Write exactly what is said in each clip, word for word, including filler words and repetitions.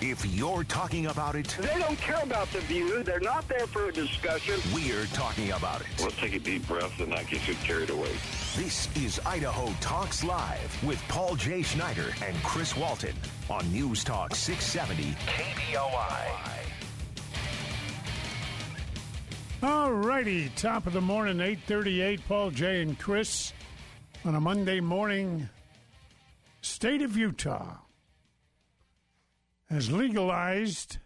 If you're talking about it, they don't care about the view. They're not there for a discussion. We're talking about it. Let's take a deep breath and not get too carried away. This is Idaho Talks Live with Paul J. Schneider and Chris Walton on News Talk six seventy K B O I. All righty, top of the morning, eight thirty-eight, Paul J. and Chris on a Monday morning. State of Utah has legalized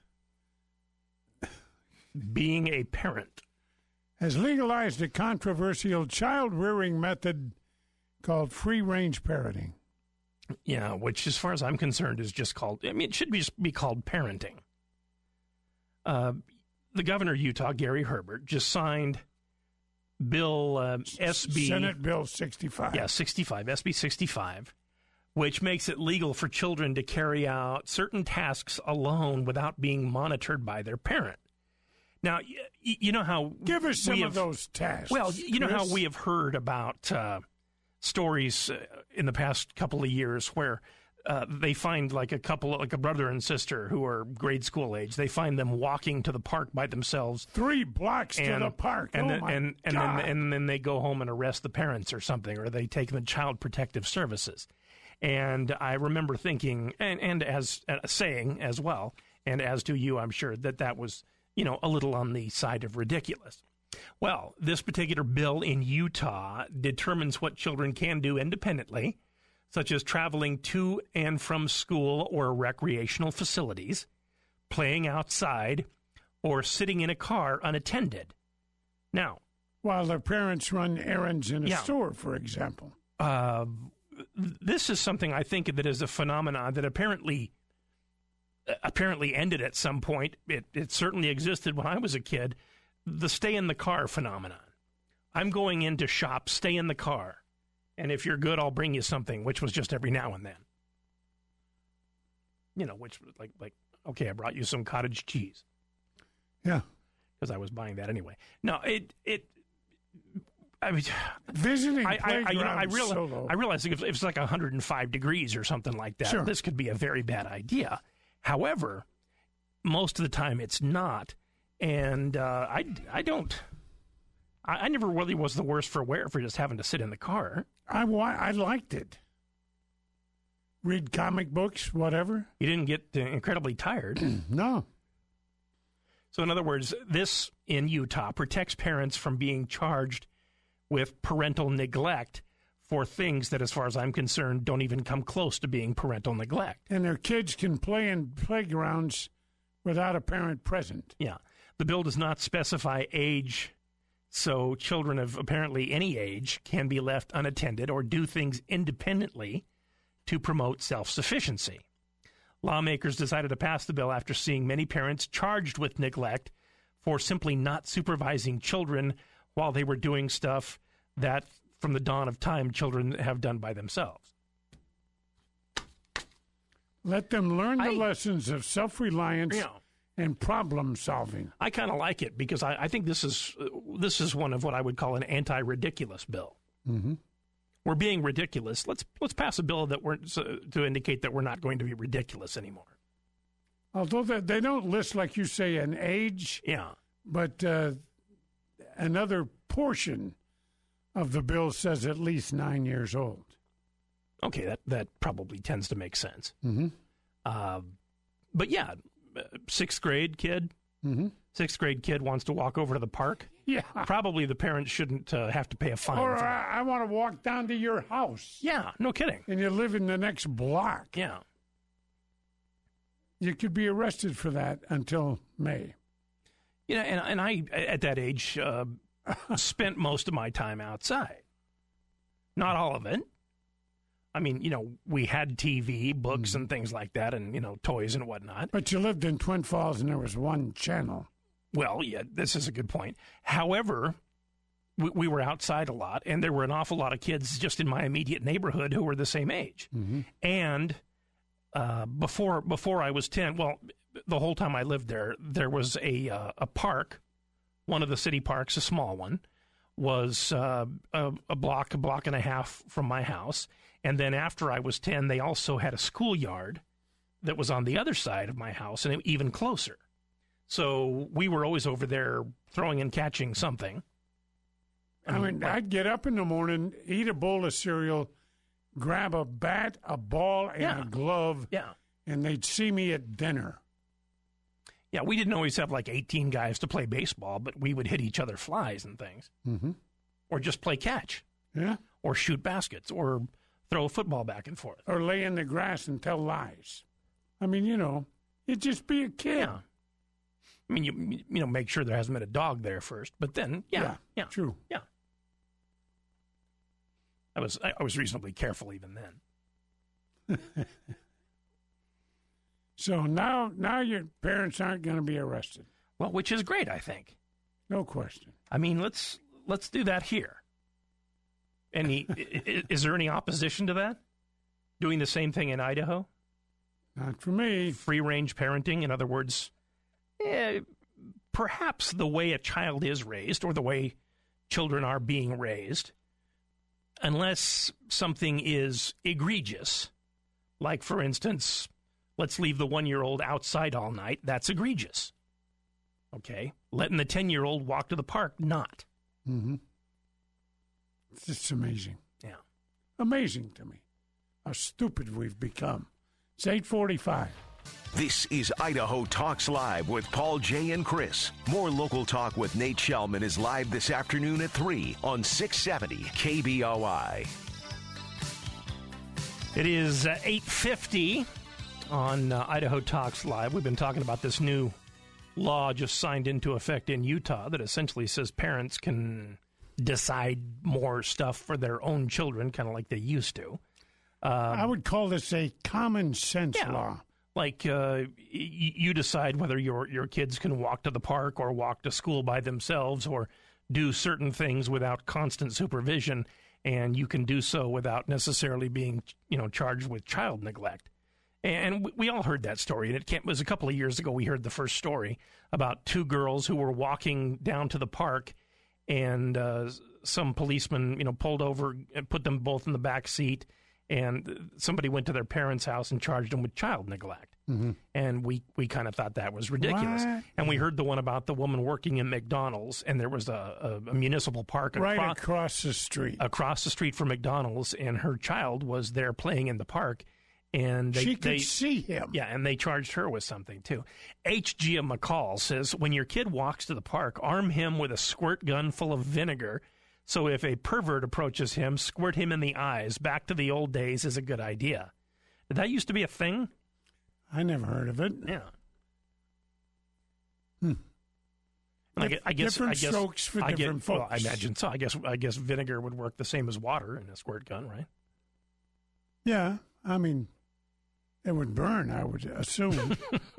being a parent. Has legalized a controversial child-rearing method called free-range parenting. Yeah, which, as far as I'm concerned, is just called, I mean, it should be, just be called parenting. Uh, the governor of Utah, Gary Herbert, just signed Bill uh, S B... Senate Bill sixty-five. Yeah, sixty-five, S B sixty-five, which makes it legal for children to carry out certain tasks alone without being monitored by their parent. Now, y- you know how... Give us some have, of those tasks, Well, you know Chris? how we have heard about uh, stories uh, in the past couple of years where uh, they find like a couple, like a brother and sister who are grade school age. They find them walking to the park by themselves. Three blocks and, to the park. And, oh, then, my and, and, God. then, and then they go home and arrest the parents or something, or they take them to Child Protective Services. And I remember thinking, and, and as uh, saying as well, and as do you, I'm sure, that that was, you know, a little on the side of ridiculous. Well, this particular bill in Utah determines what children can do independently, such as traveling to and from school or recreational facilities, playing outside, or sitting in a car unattended. Now, while their parents run errands in a yeah, store, for example. Uh, this is something I think that is a phenomenon that apparently apparently ended at some point. It, it certainly existed when I was a kid. The stay in the car phenomenon. I'm going in to shop, stay in the car. And if you're good, I'll bring you something, which was just every now and then. You know, which was like, like okay, I brought you some cottage cheese. Yeah. Because I was buying that anyway. No, it, it, I mean, visiting I, I, I, you know, I, realize, solo. I realize if, if it's like one hundred five degrees or something like that, sure. This could be a very bad idea. However, most of the time it's not. And uh, I, I don't, I, I never really was the worse for wear for just having to sit in the car. I, I liked it. Read comic books, whatever. You didn't get uh, incredibly tired. No. So in other words, this in Utah protects parents from being charged with parental neglect for things that, as far as I'm concerned, don't even come close to being parental neglect. And their kids can play in playgrounds without a parent present. Yeah. The bill does not specify age, so children of apparently any age can be left unattended or do things independently to promote self-sufficiency. Lawmakers decided to pass the bill after seeing many parents charged with neglect for simply not supervising children while they were doing stuff that, from the dawn of time, children have done by themselves. Let them learn the I, lessons of self-reliance you know, and problem solving. I kind of like it because I, I think this is uh, this is one of what I would call an anti-ridiculous bill. Mm-hmm. We're being ridiculous. Let's let's pass a bill that we're so, to indicate that we're not going to be ridiculous anymore. Although they, they don't list, like you say, an age. Yeah. But uh, another portion of the bill says at least nine years old. Okay, that, that probably tends to make sense. Mm-hmm. Uh, but yeah, sixth grade kid, mm-hmm. sixth grade kid wants to walk over to the park. Yeah. Probably the parents shouldn't uh, have to pay a fine. Or for that. I, I want to walk down to your house. Yeah, no kidding. And you live in the next block. Yeah. You could be arrested for that until May. You know, and, and I, at that age, uh, spent most of my time outside. Not all of it. I mean, you know, we had T V, books, mm. and things like that, and, you know, toys and whatnot. But you lived in Twin Falls, and there was one channel. Well, yeah, this is a good point. However, we, we were outside a lot, and there were an awful lot of kids just in my immediate neighborhood who were the same age. Mm-hmm. And uh, before before I was ten, well, the whole time I lived there, there was a uh, a park, one of the city parks, a small one, was uh, a, a block, a block and a half from my house. And then after I was ten, they also had a schoolyard that was on the other side of my house and even closer. So we were always over there throwing and catching something. I mean, like, I'd get up in the morning, eat a bowl of cereal, grab a bat, a ball, and yeah. a glove, yeah. and they'd see me at dinner. Yeah, we didn't always have like eighteen guys to play baseball, but we would hit each other flies and things. Mm-hmm. Or just play catch. Yeah. Or shoot baskets, or throw a football back and forth. Or lay in the grass and tell lies. I mean, you know, you'd just be a kid. Yeah. I mean, you you know, make sure there hasn't been a dog there first, but then, yeah, yeah, yeah. True. Yeah. I was I was reasonably careful even then. So now, now your parents aren't going to be arrested. Well, which is great, I think. No question. I mean, let's let's do that here. Any is there any opposition to that? Doing the same thing in Idaho? Not for me. Free range parenting, in other words, eh, perhaps the way a child is raised or the way children are being raised, unless something is egregious, like for instance, let's leave the one-year-old outside all night. That's egregious. Okay. Letting the ten-year-old walk to the park, not. Mm-hmm. It's just amazing. Yeah. Amazing to me how stupid we've become. It's eight forty-five. This is Idaho Talks Live with Paul, Jay, and Chris. More local talk with Nate Shellman is live this afternoon at three on six seventy K B O I. It is uh, eight fifty on uh, Idaho Talks Live. We've been talking about this new law just signed into effect in Utah that essentially says parents can decide more stuff for their own children, kind of like they used to. Um, I would call this a common sense yeah, law. Like uh, y- you decide whether your your kids can walk to the park or walk to school by themselves or do certain things without constant supervision, and you can do so without necessarily being, you know, charged with child neglect. And we all heard that story, and it, came, it was a couple of years ago we heard the first story about two girls who were walking down to the park, and uh, some policeman, you know, pulled over and put them both in the back seat, and somebody went to their parents' house and charged them with child neglect. Mm-hmm. And we, we kind of thought that was ridiculous. What? And we heard the one about the woman working in McDonald's, and there was a, a, a municipal park right acro- across the street. Across the street from McDonald's, and her child was there playing in the park. And they, she could they, see him. Yeah, and they charged her with something, too. H G. McCall says, when your kid walks to the park, arm him with a squirt gun full of vinegar. So if a pervert approaches him, squirt him in the eyes. Back to the old days is a good idea. Did that used to be a thing? I never heard of it. Yeah. Hmm. I guess, I guess, different I guess, strokes for I different get, folks. Well, I imagine so. I guess, I guess vinegar would work the same as water in a squirt gun, right? Yeah, I mean, it would burn, I would assume.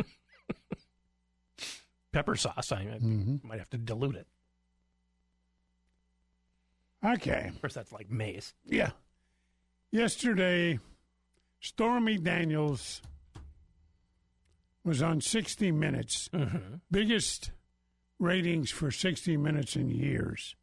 Pepper sauce, I mm-hmm. might have to dilute it. Okay. Of course, that's like mace. Yeah. Yesterday, Stormy Daniels was on sixty minutes. Mm-hmm. Biggest ratings for sixty minutes in years.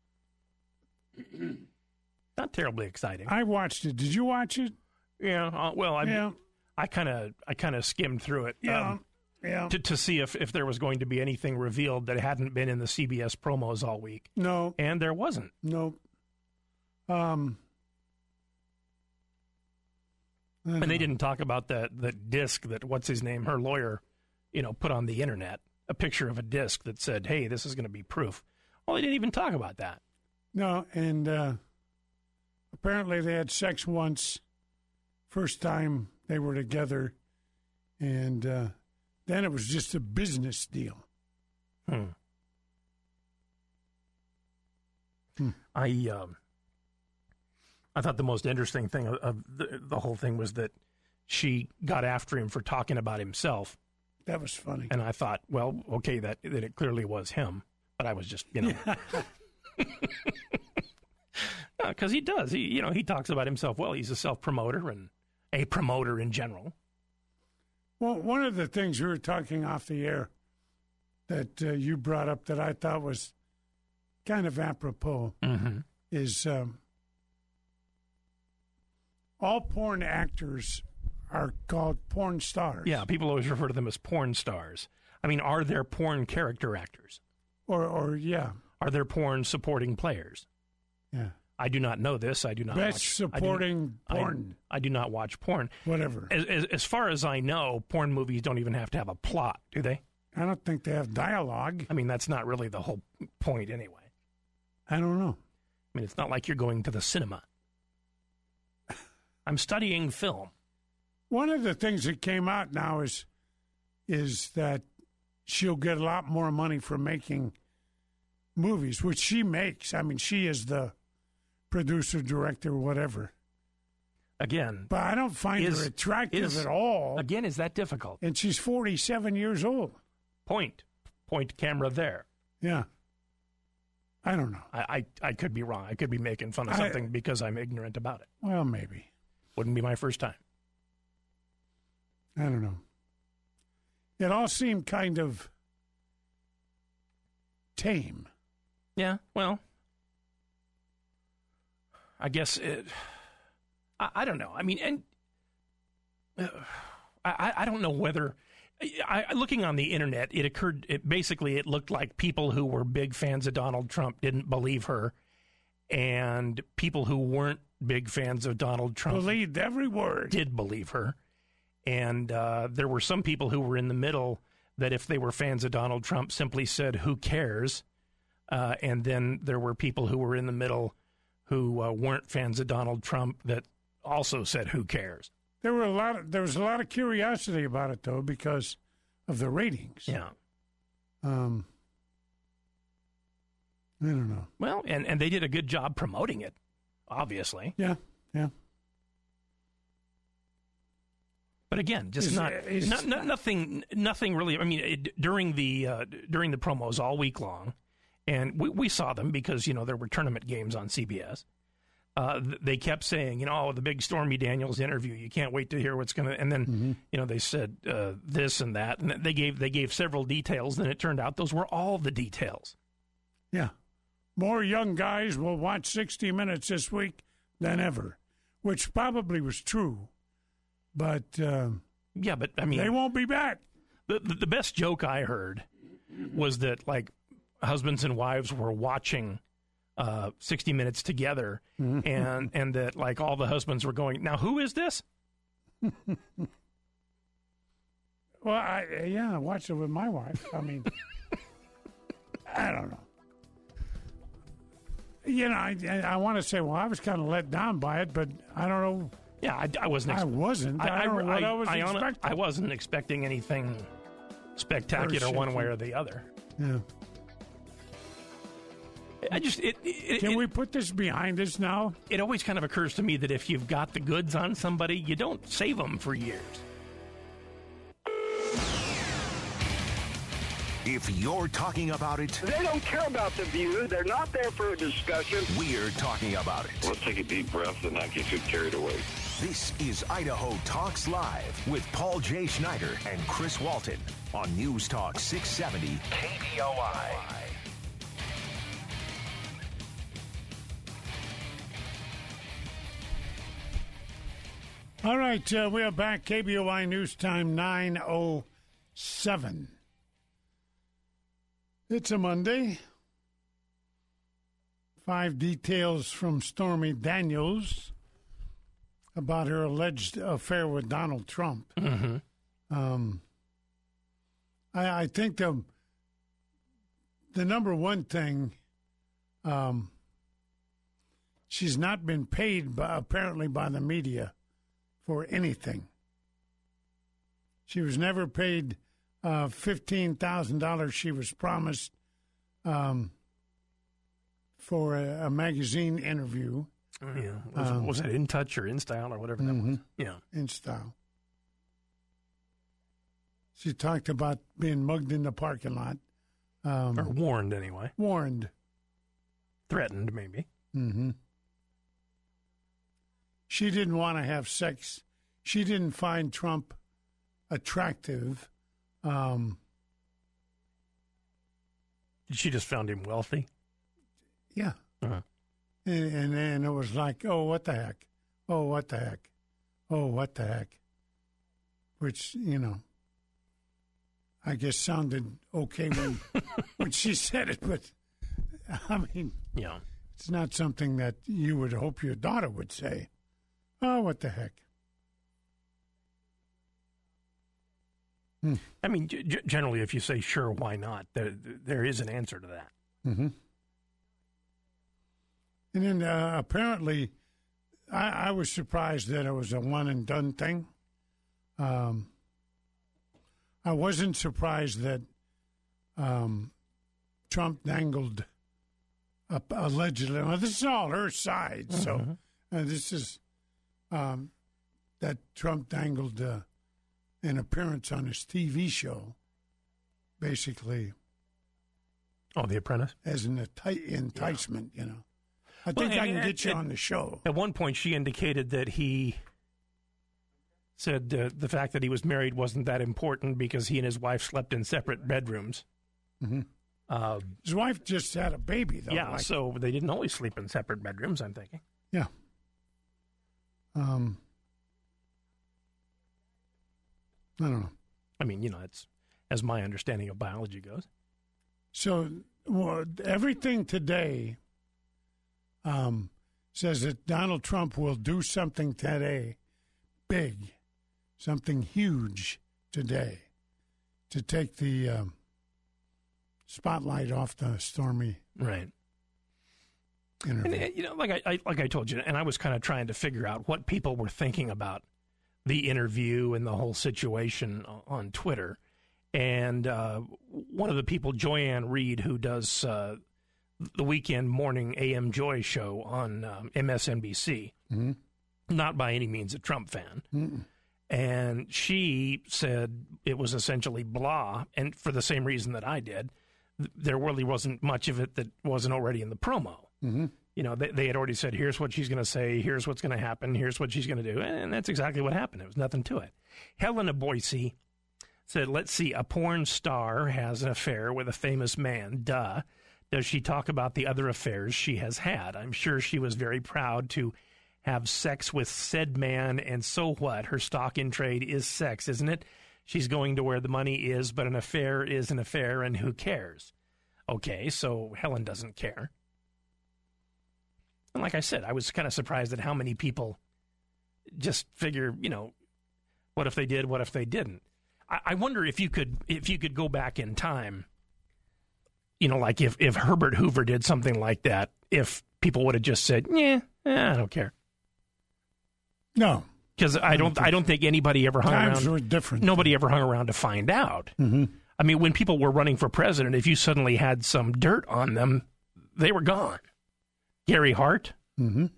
Not terribly exciting. I watched it. Did you watch it? Yeah. Uh, well, I yeah. I kind of I kind of skimmed through it. Yeah. Um, yeah. To, to see if, if there was going to be anything revealed that hadn't been in the C B S promos all week. No. And there wasn't. No. Um. And they didn't talk about the the disc that what's his name, her lawyer, you know, put on the internet, a picture of a disc that said, "Hey, this is going to be proof." Well, they didn't even talk about that. No, and uh, apparently they had sex once, first time they were together, and uh, then it was just a business deal. Hmm. Hmm. I um, I thought the most interesting thing of, of the, the whole thing was that she got after him for talking about himself. That was funny. And I thought, well, okay, that that it clearly was him, but I was just, you know, because he does, he you know, he talks about himself. Well, he's a self promoter and a promoter in general. Well, one of the things we were talking off the air that uh, you brought up that I thought was kind of apropos mm-hmm. is um, all porn actors are called porn stars. Yeah, people always refer to them as porn stars. I mean, are there porn character actors? Or, or yeah. Are there porn supporting players? Yeah. I do not know this. I do not Best watch, supporting I do, porn. I, I do not watch porn. Whatever. As, as, as far as I know, porn movies don't even have to have a plot, do they? I don't think they have dialogue. I mean, that's not really the whole point anyway. I don't know. I mean, it's not like you're going to the cinema. I'm studying film. One of the things that came out now is is that she'll get a lot more money for making movies, which she makes. I mean, she is the producer, director, whatever. Again. But I don't find is, her attractive is, at all. Again, is that difficult? And she's forty-seven years old. Point. Point camera there. Yeah. I don't know. I, I, I could be wrong. I could be making fun of I, something because I'm ignorant about it. Well, maybe. Wouldn't be my first time. I don't know. It all seemed kind of tame. Yeah, well, I guess it, I, I don't know. I mean, and uh, I, I don't know whether, I, looking on the internet, it occurred, it basically, it looked like people who were big fans of Donald Trump didn't believe her, and people who weren't big fans of Donald Trump believed every word. Did believe her. And uh, there were some people who were in the middle that if they were fans of Donald Trump simply said, who cares? Uh, and then there were people who were in the middle who uh, weren't fans of Donald Trump that also said, who cares? There were a lot of, there was a lot of curiosity about it, though, because of the ratings. Yeah. Um, I don't know. Well, and, and they did a good job promoting it, obviously. Yeah, yeah. But again, just is, not, is, not, not nothing. Nothing really. I mean, it, during the uh, during the promos all week long, and we, we saw them because you know there were tournament games on C B S. Uh, they kept saying, you know, oh, the big Stormy Daniels interview. You can't wait to hear what's going to. And then mm-hmm. you know they said uh, this and that, and they gave they gave several details. And it turned out those were all the details. Yeah, more young guys will watch sixty minutes this week than ever, which probably was true. But uh, yeah, but I mean, they won't be back. The, the the best joke I heard was that like husbands and wives were watching uh, sixty minutes together, mm-hmm. and and that like all the husbands were going, now who is this? Well, I yeah, I watched it with my wife. I mean, I don't know. You know, I I want to say, well, I was kind of let down by it, but I don't know. Yeah, I, I wasn't. Ex- I wasn't. I, I don't know what I, I was I, expecting. I wasn't expecting anything spectacular one way or the other. Yeah. I just it. it Can it, we put this behind us now? It always kind of occurs to me that if you've got the goods on somebody, you don't save them for years. If you're talking about it, they don't care about the view. They're not there for a discussion. We're talking about it. Let's take a deep breath and not get too carried away. This is Idaho Talks Live with Paul J. Schneider and Chris Walton on News Talk six seventy K B O I. All right, uh, we are back. K B O I News Time nine oh seven. It's a Monday. Five details from Stormy Daniels about her alleged affair with Donald Trump. Mm-hmm. Um, I, I think the the number one thing, um, she's not been paid by, apparently by the media for anything. She was never paid uh, fifteen thousand dollars she was promised um, for a, a magazine interview. Oh, yeah. Was, um, was it In Touch or In Style or whatever mm-hmm. that was? Yeah. In Style. She talked about being mugged in the parking lot. Um, or warned, anyway. Warned. Threatened, maybe. Mm-hmm. She didn't want to have sex. She didn't find Trump attractive. Um, she just found him wealthy? Yeah. Uh-huh. And, and then it was like, oh, what the heck? Oh, what the heck? Oh, what the heck? which, you know, I guess sounded okay when when she said it, but I mean, Yeah. it's not something that you would hope your daughter would say. Oh, what the heck? Hmm. I mean, g- g- generally, if you say sure, why not, there there is an answer to that. Mm-hmm. And then uh, apparently, I, I was surprised that it was a one and done thing. Um, I wasn't surprised that um, Trump dangled uh, allegedly. Well, this is all her side, Mm-hmm. so uh, this is um, that Trump dangled uh, an appearance on his T V show, basically Oh, The Apprentice? as an enti- enticement. You know, I think Well, I and- can get you and- on the show. At one point, she indicated that he said uh, the fact that he was married wasn't that important because he and his wife slept in separate bedrooms. Mm-hmm. Uh, His wife just had a baby, though. yeah, like- so they didn't always sleep in separate bedrooms, I'm thinking. yeah. Um, I don't know. I mean, you know, it's as my understanding of biology goes. So well, everything today um, says that Donald Trump will do something today, big, something huge today, to take the um, spotlight off the Stormy Right. interview. And, uh, you know, like I, I like I told you, and I was kind of trying to figure out what people were thinking about the interview and the whole situation o- on Twitter. And uh, one of the people, Joyanne Reed, who does uh, the weekend morning A M Joy show on um, M S N B C, Mhm. not by any means a Trump fan. Mm-mm. And she said it was essentially blah, and for the same reason that I did. Th- There really wasn't much of it that wasn't already in the promo. Mhm. You know, they, they had already said, here's what she's going to say, here's what's going to happen, here's what she's going to do. And that's exactly what happened. There was nothing to it. Helena Boise said, let's see, a porn star has an affair with a famous man. Duh. Does she talk about the other affairs she has had? I'm sure she was very proud to have sex with said man, and so what? Her stock in trade is sex, isn't it? She's going to where the money is, but an affair is an affair, and who cares? Okay, so Helen doesn't care. And like I said, I was kind of surprised at how many people just figure, you know, what if they did, what if they didn't? I, I wonder if you could if you could go back in time, you know, like if, if Herbert Hoover did something like that, if people would have just said, yeah, eh, I don't care. No. Because I don't I don't think anybody ever hung Times around. were different. Nobody ever hung around to find out. Mm-hmm. I mean, when people were running for president, if you suddenly had some dirt on them, they were gone. Gary Hart. Mm-hmm.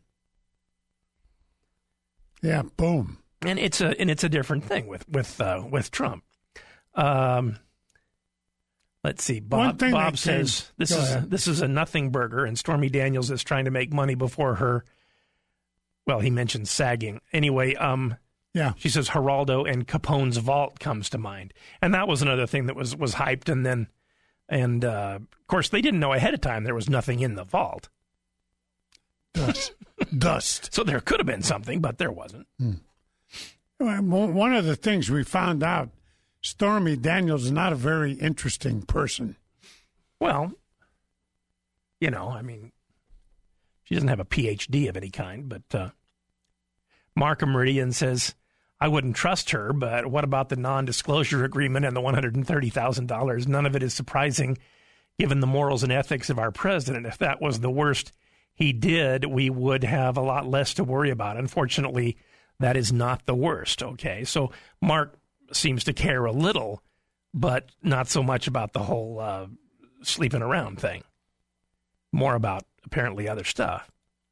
Yeah, boom. And it's a and it's a different thing with with uh, with Trump. Um, let's see. One Bob thing Bob that says came- this Go is ahead. this is a nothing burger, and Stormy Daniels is trying to make money before her. Well, he mentioned sagging anyway. Um, Yeah. she says Geraldo and Capone's vault comes to mind, and that was another thing that was was hyped, and then and uh, of course they didn't know ahead of time there was nothing in the vault, Dust. Dust. so there could have been something, but there wasn't. Well, one of the things we found out, Stormy Daniels is not a very interesting person. Well, you know, I mean, she doesn't have a P H D of any kind, but uh, Mark Meridian says, I wouldn't trust her, but what about the non-disclosure agreement and the one hundred thirty thousand dollars? None of it is surprising, given the morals and ethics of our president. If that was the worst he did, we would have a lot less to worry about. Unfortunately, that is not the worst, okay? So Mark seems to care a little, but not so much about the whole uh, sleeping around thing. More about, apparently, other stuff.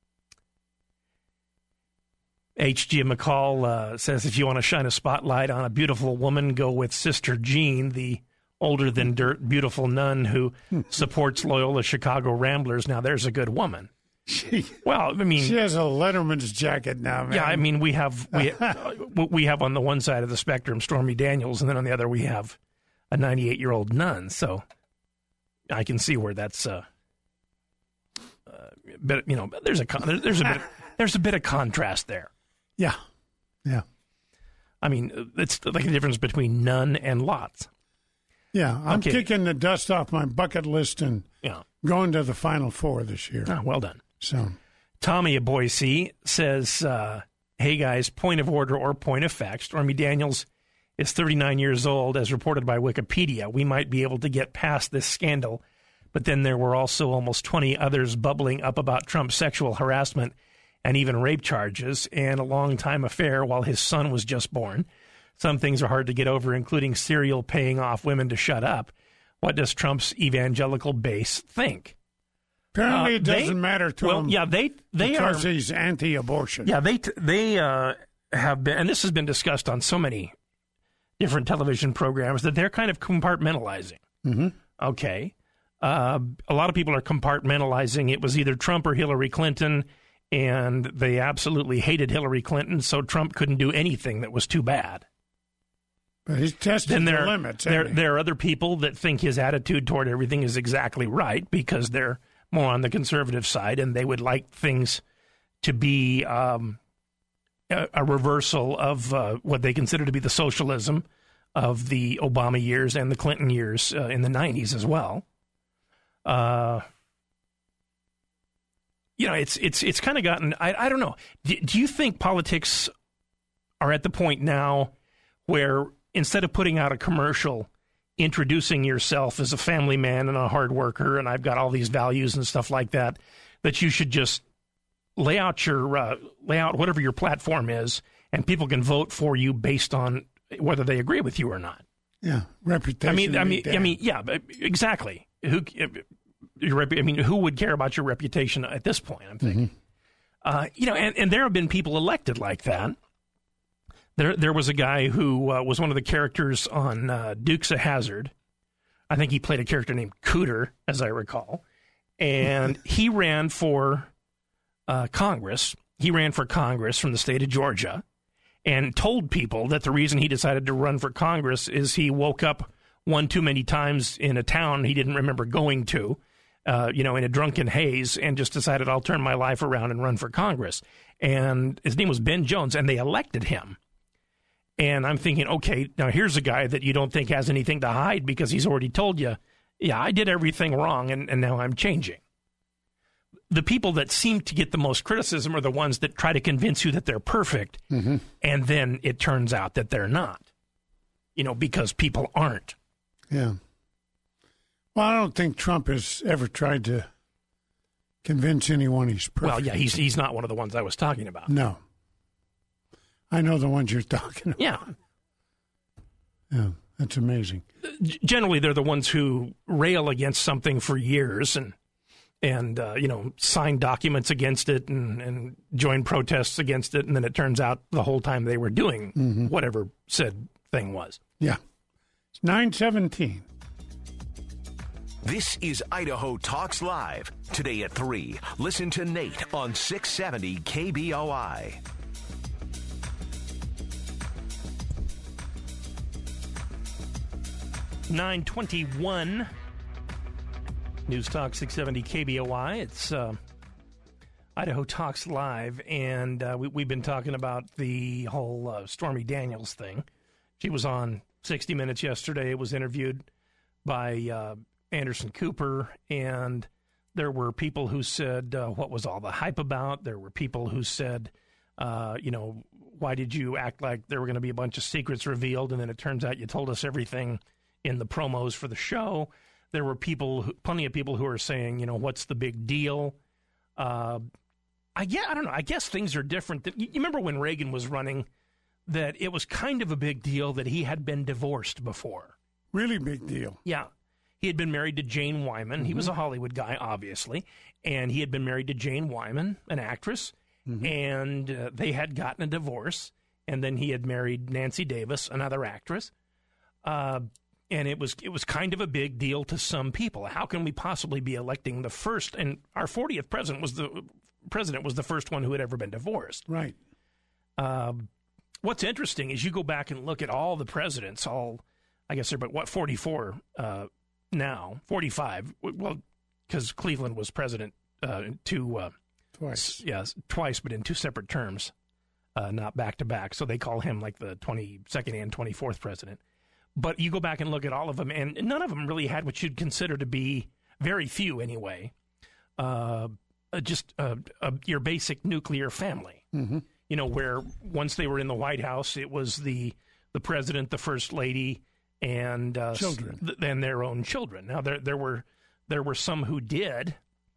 H G McCall uh, says, if you want to shine a spotlight on a beautiful woman, go with Sister Jean, the older-than-dirt beautiful nun who supports Loyola Chicago Ramblers. Now, there's a good woman. She, Well, I mean... she has a Letterman's jacket now, man. Yeah, I mean, we have we we have on the one side of the spectrum Stormy Daniels, and then on the other we have a ninety-eight-year-old nun. So I can see where that's uh, uh bit, you know, there's a con- there's a bit there's a bit of contrast there. Yeah. Yeah. I mean, it's like the difference between none and lots. Yeah, I'm Okay. kicking the dust off my bucket list and Yeah. going to the Final Four this year. Oh, well done. So, Tommy of Boise says, uh, hey, guys, point of order or point of fact. Stormy Daniels is thirty-nine years old, as reported by Wikipedia. We might be able to get past this scandal, but then there were also almost twenty others bubbling up about Trump's sexual harassment and even rape charges and a long-time affair while his son was just born. Some things are hard to get over, including Serial paying off women to shut up. What does Trump's evangelical base think? apparently Uh, it doesn't they- matter to Well, him yeah, they they because are. he's anti-abortion. Yeah, they they uh, have been, and this has been discussed on so many different television programs that they're kind of compartmentalizing. Mm-hmm. Okay, uh, a lot of people are compartmentalizing. It was either Trump or Hillary Clinton, and they absolutely hated Hillary Clinton, so Trump couldn't do anything that was too bad. But he's tested Then the there, limits. there, hasn't he? there are other people that think his attitude toward everything is exactly right because they're more on the conservative side, and they would like things to be um, a, a reversal of uh, what they consider to be the socialism of the Obama years and the Clinton years uh, in the nineties as well. Uh, you know, it's it's it's kind of gotten. I I don't know. Do, do you think politics are at the point now where instead of putting out a commercial introducing yourself as a family man and a hard worker, and I've got all these values and stuff like that, that you should just lay out your uh, lay out whatever your platform is, and people can vote for you based on whether they agree with you or not. Yeah, reputation. I mean, I mean, damn. I mean, yeah, but exactly. Who, your rep- I mean, who would care about your reputation at this point? I'm thinking, uh, you know, and, and there have been people elected like that. There, there was a guy who uh, was one of the characters on uh, Dukes of Hazzard. I think he played a character named Cooter, as I recall, and he ran for uh, Congress. He ran for Congress from the state of Georgia, and told people that the reason he decided to run for Congress is he woke up one too many times in a town he didn't remember going to, uh, you know, in a drunken haze, and just decided, I'll turn my life around and run for Congress. And his name was Ben Jones, and they elected him. And I'm thinking, okay, now here's a guy that you don't think has anything to hide because he's already told you, yeah, I did everything wrong, and, and now I'm changing. The people that seem to get the most criticism are the ones that try to convince you that they're perfect, Mm-hmm. and then it turns out that they're not, you know, because people aren't. Yeah. Well, I don't think Trump has ever tried to convince anyone he's perfect. Well, yeah, he's he's not one of the ones I was talking about. No. I know the ones you're talking about. Yeah. Yeah, that's amazing. G- Generally, they're the ones who rail against something for years and, and uh, you know, sign documents against it and, and join protests against it, and then it turns out the whole time they were doing Mm-hmm. whatever said thing was. Yeah. It's nine seventeen. This is Idaho Talks Live. Today at three, listen to Nate on six seventy K B O I. nine twenty-one News Talk six seventy K B O I. It's uh, Idaho Talks Live, and uh, we, we've been talking about the whole uh, Stormy Daniels thing. She was on sixty minutes yesterday, was interviewed by uh, Anderson Cooper, and there were people who said, uh, what was all the hype about? There were people who said, uh, you know, why did you act like there were going to be a bunch of secrets revealed, and then it turns out you told us everything in the promos for the show. There were people, who, plenty of people who are saying, you know, what's the big deal? Uh, I guess, I don't know. I guess things are different. You remember when Reagan was running, that it was kind of a big deal that he had been divorced before. Really big deal. Yeah. He had been married to Jane Wyman. Mm-hmm. He was a Hollywood guy, obviously. And he had been married to Jane Wyman, an actress. Mm-hmm. And uh, they had gotten a divorce. And then he had married Nancy Davis, another actress. Uh, and it was it was kind of a big deal to some people. How can we possibly be electing the first? And our fortieth president was the president was the first one who had ever been divorced. Right. Uh, what's interesting is you go back and look at all the presidents, all, I guess they're about, what, forty-four uh, now, forty-five, well, because Cleveland was president uh, two, uh, Twice. Yes, twice, but in two separate terms. uh, not back to back. So they call him like the twenty-second and twenty-fourth president. But you go back and look at all of them, and none of them really had what you'd consider to be, very few anyway, uh, just uh, uh, your basic nuclear family. Mm-hmm. You know, where once they were in the White House, it was the the president, the first lady, and uh, children, th- and their own children. Now there there were there were some who did.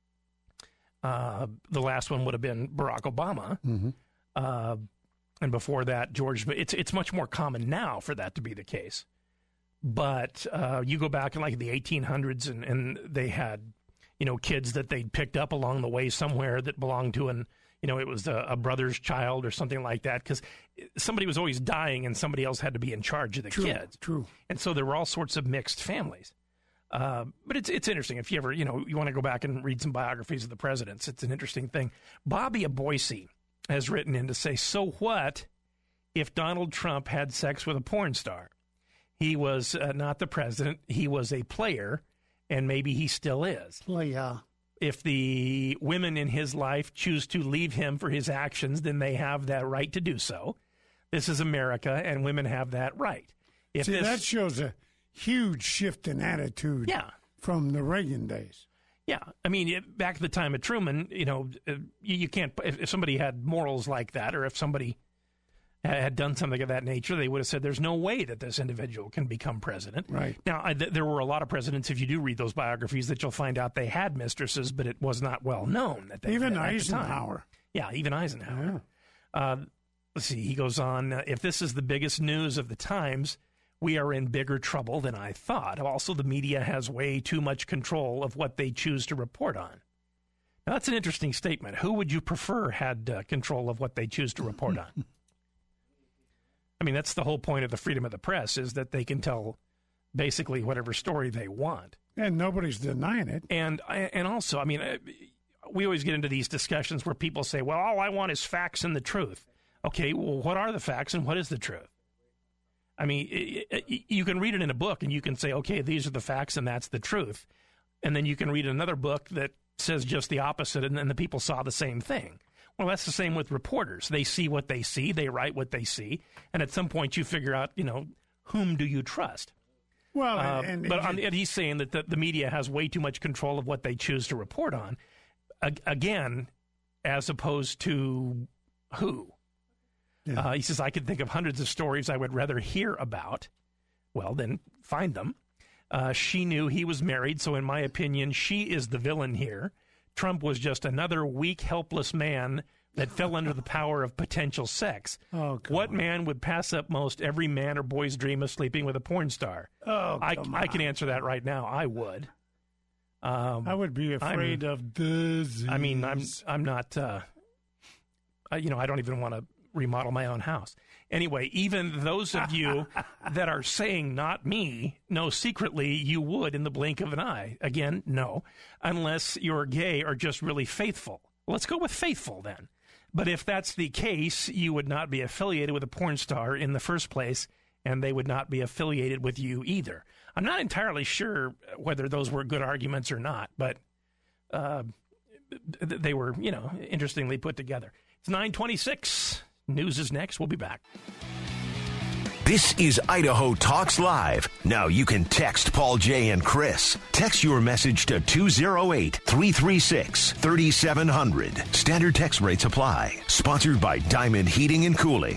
Uh, the last one would have been Barack Obama, mm-hmm. uh, and before that, George. It's it's much more common now for that to be the case. But uh, you go back in like the eighteen hundreds, and, and they had, you know, kids that they'd picked up along the way somewhere that belonged to an, you know, it was a, a brother's child or something like that, because somebody was always dying and somebody else had to be in charge of the true, kids. True. And so there were all sorts of mixed families. Uh, but it's it's interesting. If you ever, you know, you want to go back and read some biographies of the presidents, it's an interesting thing. Bobby Aboyce has written in to say, so what if Donald Trump had sex with a porn star? He was uh, not the president. He was a player, and maybe he still is. Player. If the women in his life choose to leave him for his actions, then they have that right to do so. This is America, and women have that right. If See, this, that shows a huge shift in attitude yeah. from the Reagan days. Yeah. I mean, it, back at the time of Truman, you know, uh, you, you can't, if, if somebody had morals like that, or if somebody had done something of that nature, they would have said there's no way that this individual can become president. Right. Now, I, th- there were a lot of presidents, if you do read those biographies, that you'll find out they had mistresses, but it was not well known that they Even did at Eisenhower. The time. Yeah, even Eisenhower. Yeah. Uh, let's see, he goes on, uh, if this is the biggest news of the times, we are in bigger trouble than I thought. Also, the media has way too much control of what they choose to report on. Now, that's an interesting statement. Who would you prefer had uh, control of what they choose to report on? I mean, that's the whole point of the freedom of the press, is that they can tell basically whatever story they want. And nobody's denying it. And and also, I mean, we always get into these discussions where people say, well, all I want is facts and the truth. Okay, well, what are the facts and what is the truth? I mean, it, it, you can read it in a book and you can say, okay, these are the facts and that's the truth. And then you can read another book that says just the opposite, and then the people saw the same thing. Well, that's the same with reporters. They see what they see. They write what they see. And at some point you figure out, you know, whom do you trust? Well, uh, and, and but on, and he's saying that the, the media has way too much control of what they choose to report on. A, again, as opposed to who? Yeah. Uh, he says, I could think of hundreds of stories I would rather hear about. Well, then find them. Uh, she knew he was married, so in my opinion, she is the villain here. Trump was just another weak, helpless man that fell under the power of potential sex. Oh, what on. man would pass up most every man or boy's dream of sleeping with a porn star? Oh, I, come I on. can answer that right now. I would. Um, I would be afraid I'm, of disease. I mean, I'm I'm not. Uh, I, you know, I don't even want to remodel my own house. Anyway, even those of you that are saying not me know secretly you would in the blink of an eye. Again, no, unless you're gay or just really faithful. Let's go with faithful then. But if that's the case, you would not be affiliated with a porn star in the first place, and they would not be affiliated with you either. I'm not entirely sure whether those were good arguments or not, but uh, they were, you know, interestingly put together. It's nine twenty-six. News is next. We'll be back. This is Idaho Talks Live. Now you can text Paul J. and Chris. Text your message to two oh eight, three three six, three seven zero zero. Standard text rates apply. Sponsored by Diamond Heating and Cooling.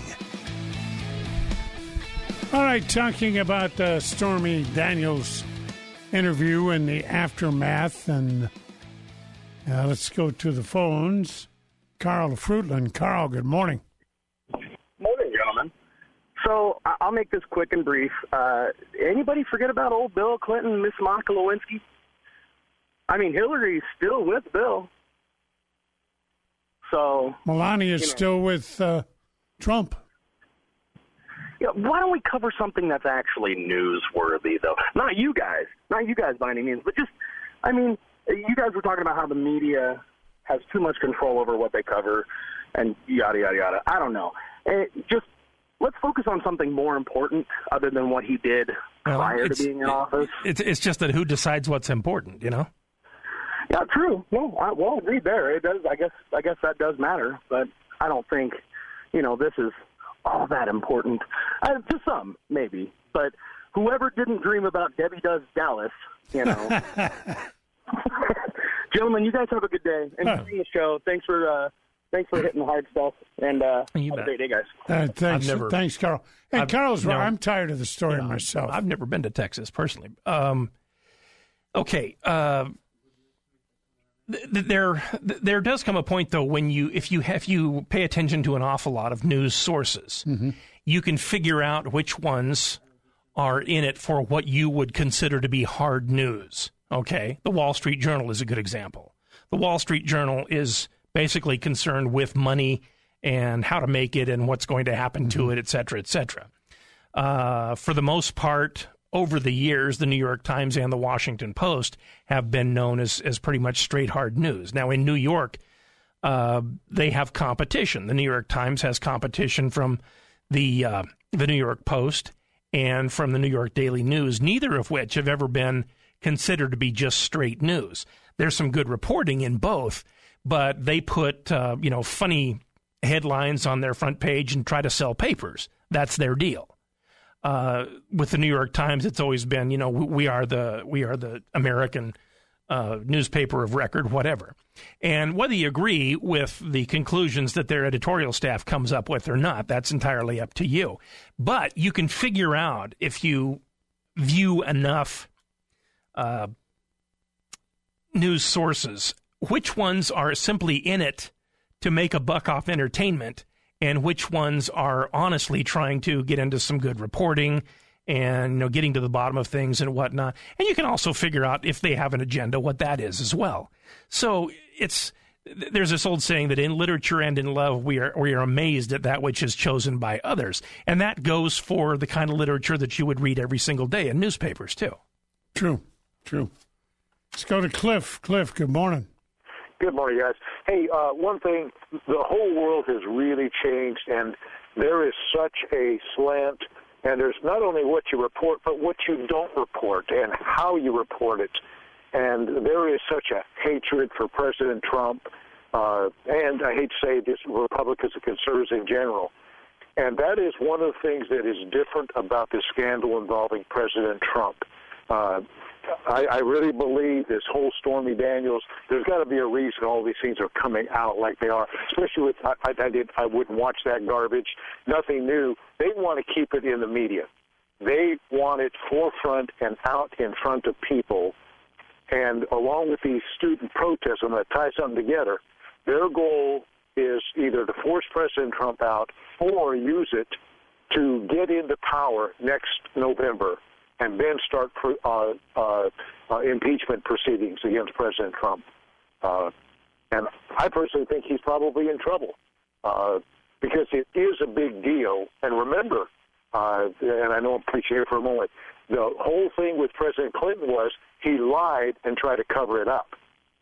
All right, talking about uh, Stormy Daniels' interview and the aftermath, and uh, let's go to the phones. Carl Fruitland. Carl, good morning. Morning, gentlemen. So I- I'll make this quick and brief. Uh, anybody forget about old Bill Clinton, Miss Monica Lewinsky? I mean, Hillary's still with Bill. So Melania is you know. still with uh, Trump. Yeah, why don't we cover something that's actually newsworthy, though? Not you guys. Not you guys by any means, but just, I mean, you guys were talking about how the media has too much control over what they cover and yada, yada, yada. I don't know. It just let's focus on something more important other than what he did Well, prior to it's- being in office. It's it's just that who decides what's important, you know? Yeah, true. No, I, well, agreed there. It does. I guess. I guess that does matter. But I don't think, you know, this is all that important. Uh, to some, maybe. But whoever didn't dream about Debbie Does Dallas, you know. Gentlemen, you guys have a good day. Enjoying the show. Thanks for uh, thanks for hitting the hard stuff. And uh, have bet. a great day, guys. Uh, thanks, never, thanks, Carl. Hey, I've, Carl's right. no, I'm tired of the story you know, myself. I've never been to Texas personally. Um, okay. Uh, th- there, th- there does come a point though when you, if you if you pay attention to an awful lot of news sources, mm-hmm. you can figure out which ones are in it for what you would consider to be hard news. Okay, the Wall Street Journal is a good example. The Wall Street Journal is basically concerned with money and how to make it and what's going to happen to it, et cetera, et cetera. Uh, for the most part, over the years, the New York Times and the Washington Post have been known as, as pretty much straight hard news. Now, in New York, uh, they have competition. The New York Times has competition from the uh, the New York Post and from the New York Daily News, neither of which have ever been considered to be just straight news. There's some good reporting in both, but they put uh, you know funny headlines on their front page and try to sell papers. That's their deal. Uh, with the New York Times, it's always been you know we are the we are the American uh, newspaper of record, whatever. And whether you agree with the conclusions that their editorial staff comes up with or not, that's entirely up to you. But you can figure out if you view enough Uh, news sources, which ones are simply in it to make a buck off entertainment and which ones are honestly trying to get into some good reporting and you know getting to the bottom of things and whatnot. And you can also figure out if they have an agenda, what that is as well. So it's there's this old saying that in literature and in love we are we are amazed at that which is chosen by others, and that goes for the kind of literature that you would read every single day in newspapers too. True. True. Let's go to Cliff. Cliff, good morning. Good morning, guys. Hey, uh, one thing, the whole world has really changed, and there is such a slant, and there's not only what you report, but what you don't report and how you report it. And there is such a hatred for President Trump, uh, and I hate to say this, Republicans and conservatives in general. And that is one of the things that is different about this scandal involving President Trump. Uh, I, I really believe this whole Stormy Daniels, there's got to be a reason all these things are coming out like they are, especially with, I, I, did, I wouldn't watch that garbage, nothing new. They want to keep it in the media. They want it forefront and out in front of people. And along with these student protests, I'm going to tie something together, their goal is either to force President Trump out or use it to get into power next November and then start uh, uh, uh, impeachment proceedings against President Trump. Uh, and I personally think he's probably in trouble uh, because it is a big deal. And remember, uh, and I know I'm preaching here for a moment, the whole thing with President Clinton was he lied and tried to cover it up.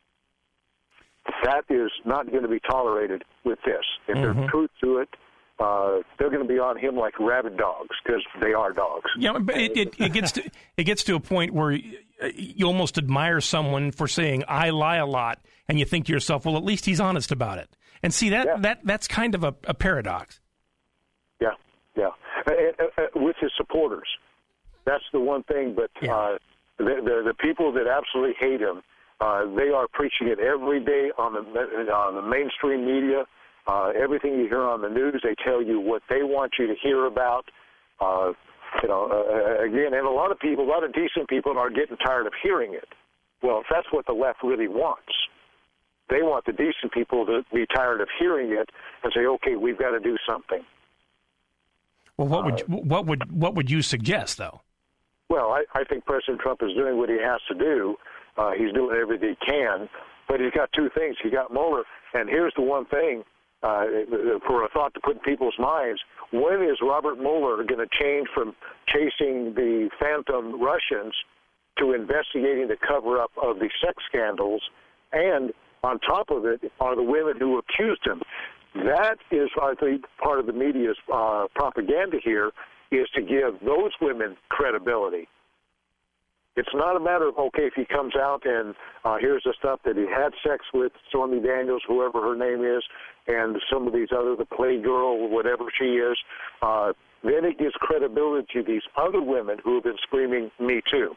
That is not going to be tolerated with this. If mm-hmm. there's truth to it, Uh, they're going to be on him like rabid dogs because they are dogs. Yeah, but it, it, it gets to it gets to a point where you almost admire someone for saying I lie a lot, and you think to yourself, well, at least he's honest about it. And see that yeah. that that's kind of a, a paradox. Yeah, yeah. Uh, uh, uh, with his supporters, that's the one thing. But yeah. uh, the, the the people that absolutely hate him, uh, they are preaching it every day on the on the mainstream media. Uh, everything you hear on the news, they tell you what they want you to hear about. Uh, you know, uh, again, and a lot of people, a lot of decent people are getting tired of hearing it. Well, if that's what the left really wants, they want the decent people to be tired of hearing it and say, okay, we've got to do something. Well, what would uh, what would what would you suggest, though? Well, I, I think President Trump is doing what he has to do. Uh, he's doing everything he can, but he's got two things. He got Mueller, and here's the one thing. Uh, for a thought to put in people's minds, when is Robert Mueller going to change from chasing the phantom Russians to investigating the cover-up of the sex scandals? And on top of it are the women who accused him. That is, I think, part of the media's uh, propaganda here, is to give those women credibility. It's not a matter of, okay, if he comes out and uh, here's the stuff that he had sex with Stormy Daniels, whoever her name is, and some of these other, the Playgirl or whatever she is, uh, then it gives credibility to these other women who have been screaming, me too.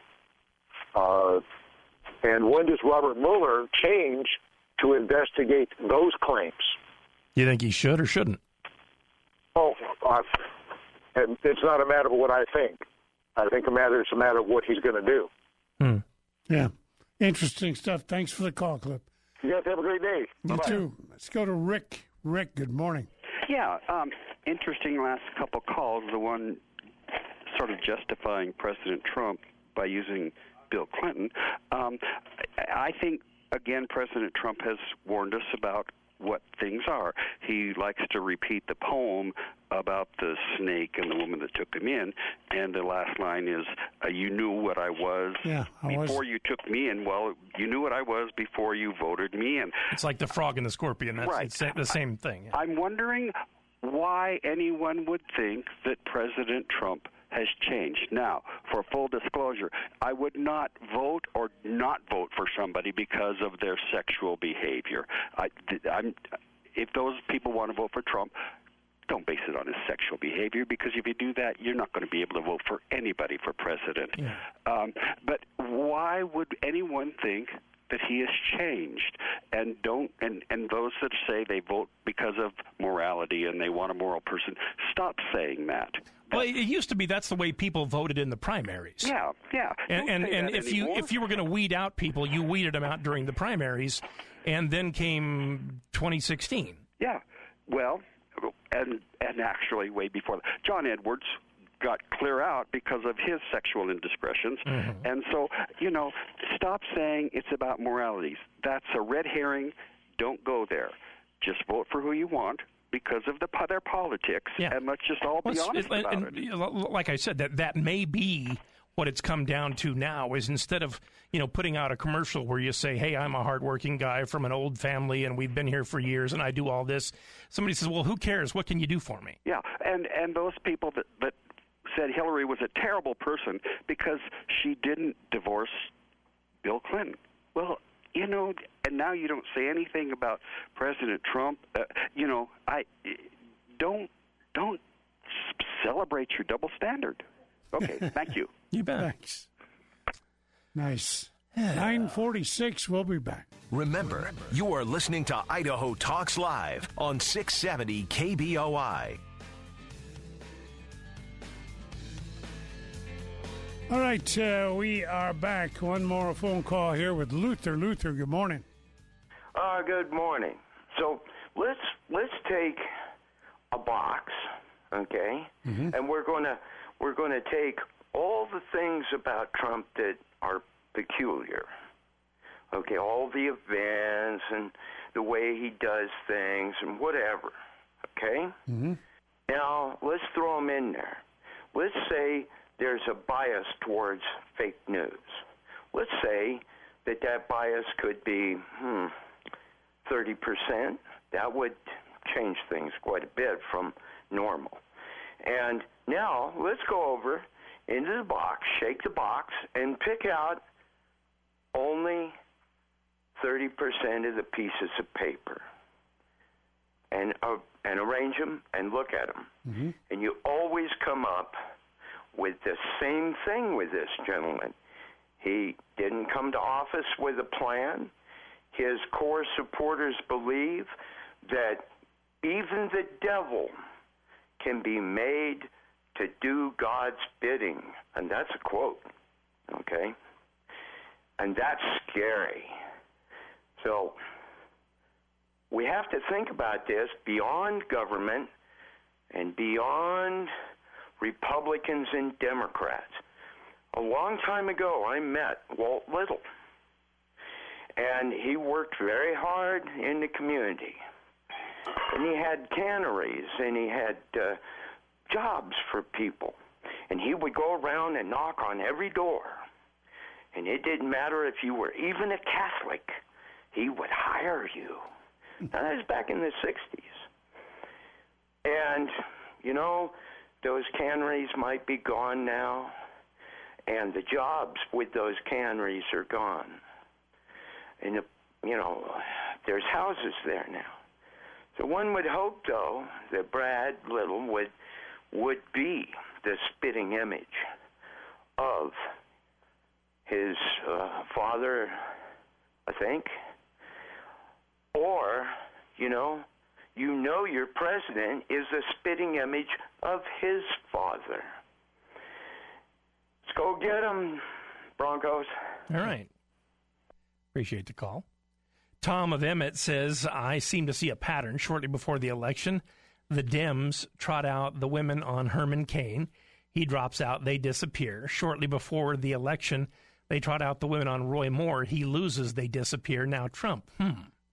Uh, and when does Robert Mueller change to investigate those claims? You think he should or shouldn't? Oh, uh, it's not a matter of what I think. I think a matter it's a matter of what he's going to do. Hmm. Yeah. Interesting stuff. Thanks for the call, Clip. You guys have a great day. You Bye-bye. too. Let's go to Rick. Rick, good morning. Yeah, um, interesting last couple calls, the one sort of justifying President Trump by using Bill Clinton. Um, I think, again, President Trump has warned us about what things are. He likes to repeat the poem about the snake and the woman that took him in, and the last line is, uh, you knew what I was yeah, I before was. you took me in. Well, you knew what I was before you voted me in. It's like the frog and the scorpion. That's Right. it's the same thing. Yeah. I'm wondering why anyone would think that President Trump has changed. Now, for full disclosure, I would not vote or not vote for somebody because of their sexual behavior. I, I'm, if those people want to vote for Trump, don't base it on his sexual behavior, because if you do that, you're not going to be able to vote for anybody for president. Yeah. Um, but why would anyone think that he has changed? And don't and, and those that say they vote because of morality and they want a moral person, stop saying that. Well, it used to be that's the way people voted in the primaries. Yeah, yeah. And Don't and, say and that if you anymore. if you were going to weed out people, you weeded them out during the primaries, and then came twenty sixteen. Yeah, well, and and actually way before that, John Edwards got clear out because of his sexual indiscretions. Mm-hmm. And so, you know, stop saying it's about moralities. That's a red herring. Don't go there. Just vote for who you want because of the their politics, yeah. and let's just all be well, honest it, about and, it. Like I said, that that may be what it's come down to now, is instead of, you know, putting out a commercial where you say, hey, I'm a hardworking guy from an old family and we've been here for years and I do all this, somebody says, well, who cares? What can you do for me? Yeah, and, and those people that, that said Hillary was a terrible person because she didn't divorce Bill Clinton. Well, you know, and now you don't say anything about President Trump. Uh, you know, I don't don't celebrate your double standard. Okay, thank you. You bet. Thanks. Nice. nine forty-six, we'll be back. Remember, you are listening to Idaho Talks Live on six seventy K B O I. All right, uh, we are back. One more phone call here with Luther. Luther, good morning. Uh, good morning. So let's let's take a box, okay, mm-hmm. and we're gonna we're gonna take all the things about Trump that are peculiar, okay, all the events and the way he does things and whatever, okay. Mm-hmm. Now let's throw them in there. Let's say there's a bias towards fake news. Let's say that that bias could be hmm, thirty percent. That would change things quite a bit from normal. And now let's go over into the box, shake the box, and pick out only thirty percent of the pieces of paper and, uh, and arrange them and look at them. Mm-hmm. And you always come up with the same thing with this gentleman. He didn't come to office with a plan. His core supporters believe that even the devil can be made to do God's bidding. And that's a quote, okay? And that's scary. So we have to think about this beyond government and beyond Republicans and Democrats. A long time ago, I met Walt Little, and he worked very hard in the community. And he had canneries, and he had uh, jobs for people. And he would go around and knock on every door. And it didn't matter if you were even a Catholic, he would hire you. Now, that was back in the sixties. And, you know, those canneries might be gone now. and the jobs with those canneries are gone. And, you know, there's houses there now. So one would hope, though, that Brad Little would would be the spitting image of his uh, father, I think, or, you know, you know your president is a spitting image of his father. Let's go get him, Broncos. All right. Appreciate the call. Tom of Emmett says, I seem to see a pattern. Shortly before the election, the Dems trot out the women on Herman Cain. He drops out. They disappear. Shortly before the election, they trot out the women on Roy Moore. He loses. They disappear. Now Trump. Hmm.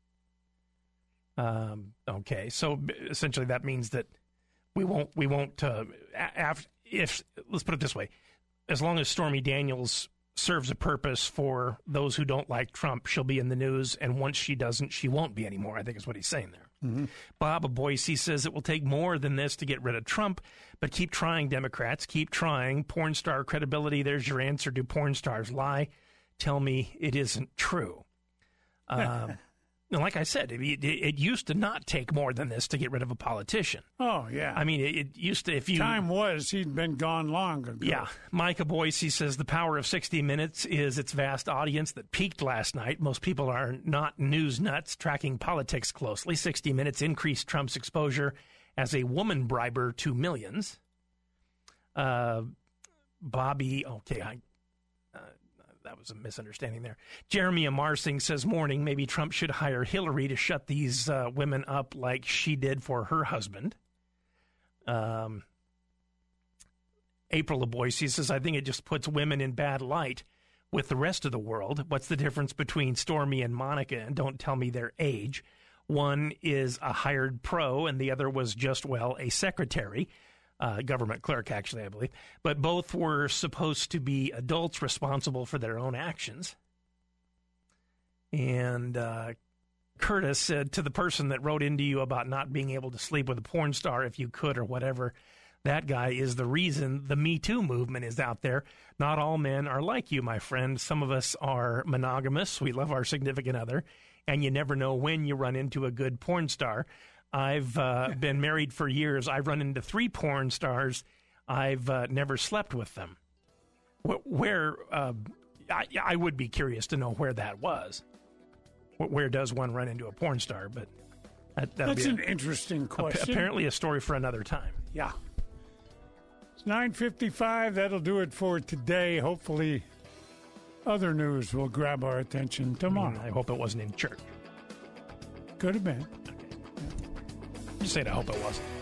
Um, okay. So essentially that means that we won't, we won't, uh, af- if, let's put it this way. As long as Stormy Daniels serves a purpose for those who don't like Trump, she'll be in the news, and once she doesn't, she won't be anymore, I think is what he's saying there. Mm-hmm. Bob of Boise says it will take more than this to get rid of Trump, but keep trying, Democrats, keep trying. Porn star credibility, there's your answer. Do porn stars lie? Tell me it isn't true. Um, like I said, it, it, it used to not take more than this to get rid of a politician. Oh, yeah. I mean, it, it used to, if you... Time was, he'd been gone long ago. Yeah. Micah Boyce says the power of sixty minutes is its vast audience that peaked last night. Most people are not news nuts tracking politics closely. sixty minutes increased Trump's exposure as a woman briber to millions. Uh, Bobby, okay, I... That was a misunderstanding there. Jeremy Amarsing says, morning, maybe Trump should hire Hillary to shut these uh, women up like she did for her husband. Um, April LeBoyce says, I think it just puts women in bad light with the rest of the world. What's the difference between Stormy and Monica? And don't tell me their age. One is a hired pro, and the other was just, well, a secretary. Uh, government clerk, actually, I believe. But both were supposed to be adults responsible for their own actions. And uh, Curtis said to the person that wrote into you about not being able to sleep with a porn star if you could or whatever, that guy is the reason the Me Too movement is out there. Not all men are like you, my friend. Some of us are monogamous. We love our significant other. And you never know when you run into a good porn star. I've uh, been married for years. I've run into three porn stars. I've uh, never slept with them. Where, uh, I, I would be curious to know where that was. Where does one run into a porn star? But that, That's be an a, interesting question. A, apparently a story for another time. Yeah. It's nine fifty-five. That'll do it for today. Hopefully other news will grab our attention tomorrow. I hope it wasn't in church. Could have been. Just saying I hope it wasn't.